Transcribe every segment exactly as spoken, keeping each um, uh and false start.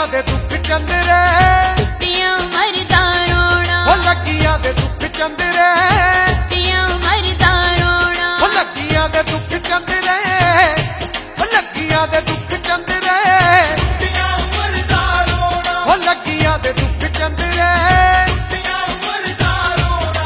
दे दुख चंदरे टुटिया मरदा रोना ओ लगिया दे दुख चंदरे टुटिया मरदा रोना ओ लगिया दे दुख चंदरे ओ लगिया दे दुख चंदरे टुटिया मरदा रोना ओ लगिया दे दुख चंदरे टुटिया मरदा रोना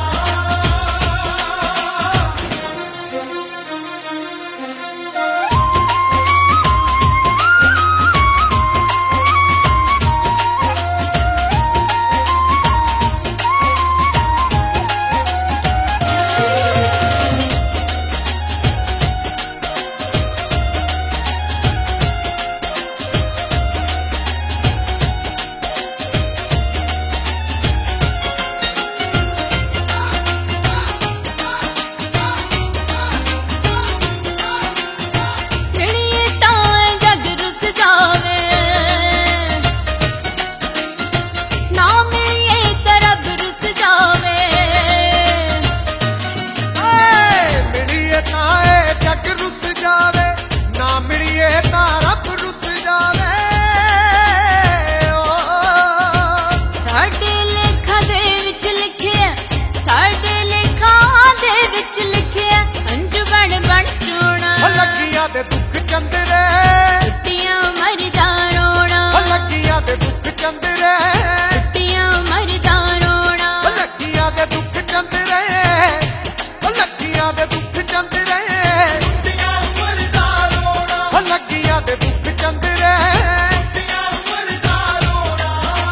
दे दुख चंदरे टुटिया मरदा रोना ओ लगिया दे दुख चंदरे टुटिया मरदा रोना ओ लगिया दे दुख चंदरे ओ लगिया दे दुख चंदरे टुटिया मरदा रोना ओ लगिया दे दुख चंदरे टुटिया मरदा रोना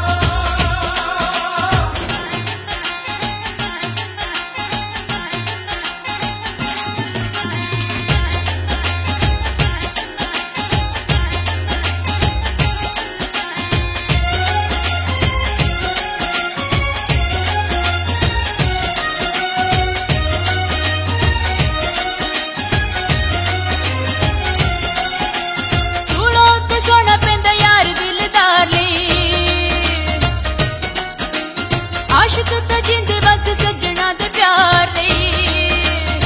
आशिक तो जिंदे बस सजना दे प्यार लई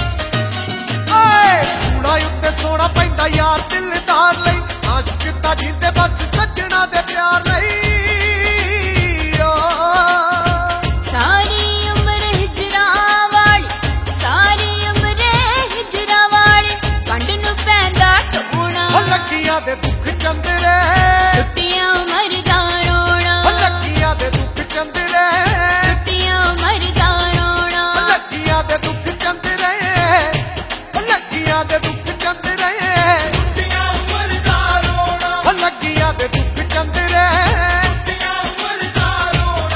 सूड़ा उत्ते सोना पैंदा यार दिलदार लई आशिक तो जिंदे बस सजना दे प्यार लई सारी उम्र हिजरा वाली सारी उम्र हिजरा वाली कंड नूं पैंदा टोना ओ लगिया दे दुख चंदरे टुटिया मरदा रोना ओ लगिया दे दुख चंदरे टुटिया मरदा रोना ओ लगिया दे दुख चंदरे ओ लगिया दे दुख चंदरे टुटिया मरदा रोना ओ लगिया दे दुख चंदरे टुटिया मरदा रोना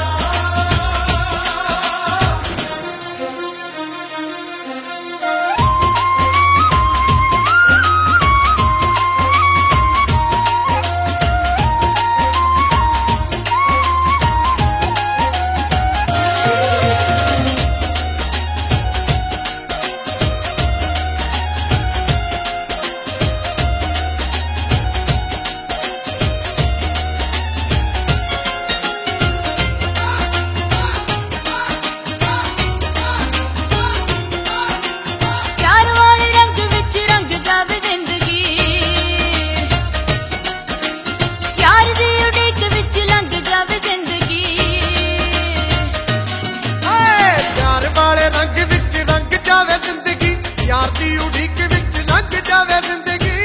यार दी उड़ीक विच लंघ जावे जिंदगी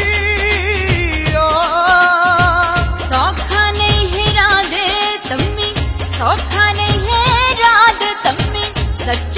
सौखा नहीं है राधे तम्मी सौखा नहीं है राध तम्मी सच